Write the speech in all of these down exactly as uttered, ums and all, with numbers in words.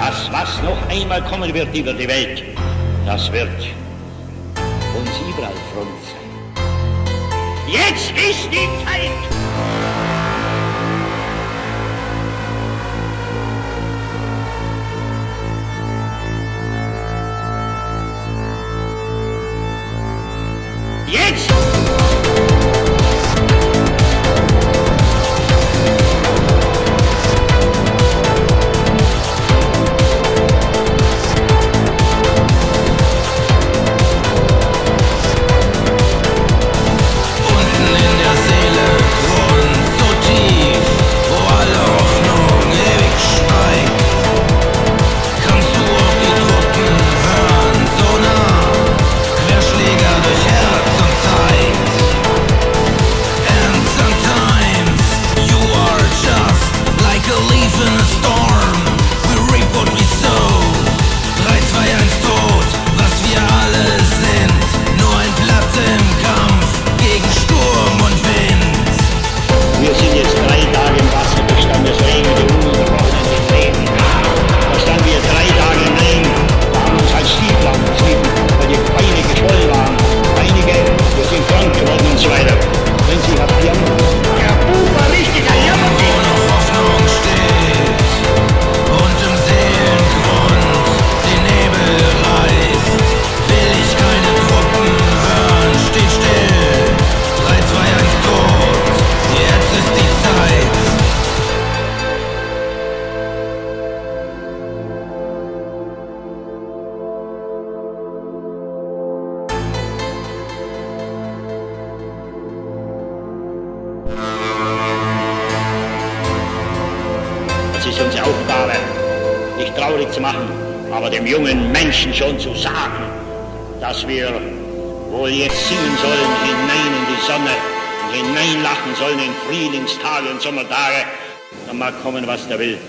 das, was noch einmal kommen wird über die Welt, das wird uns überall Front sein. Jetzt ist die Zeit! Jetzt! Es ist unsere Aufgabe, nicht traurig zu machen, aber dem jungen Menschen schon zu sagen, dass wir wohl jetzt singen sollen hinein in die Sonne und hineinlachen sollen in Frühlingstage und Sommertage. Dann mag kommen, was da will.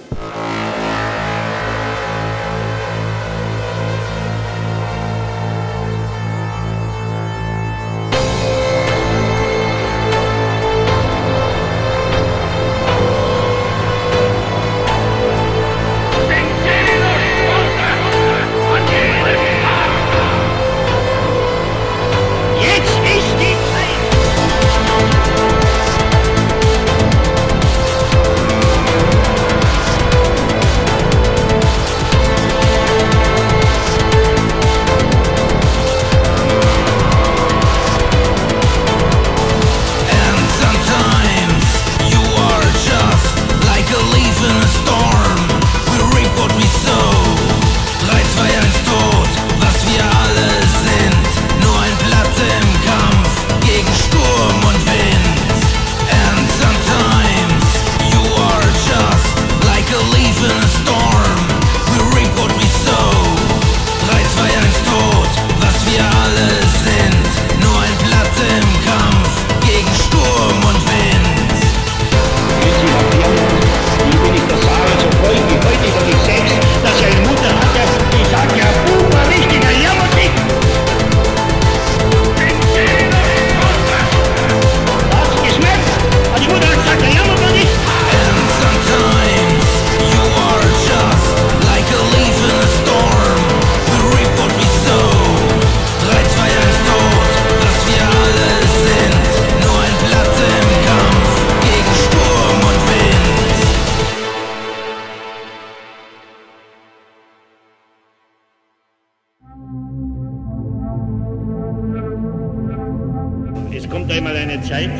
Es kommt einmal eine Zeit,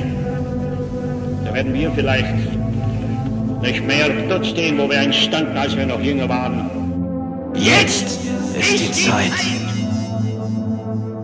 da werden wir vielleicht nicht mehr dort stehen, wo wir einst standen, als wir noch jünger waren. Jetzt ist die Zeit.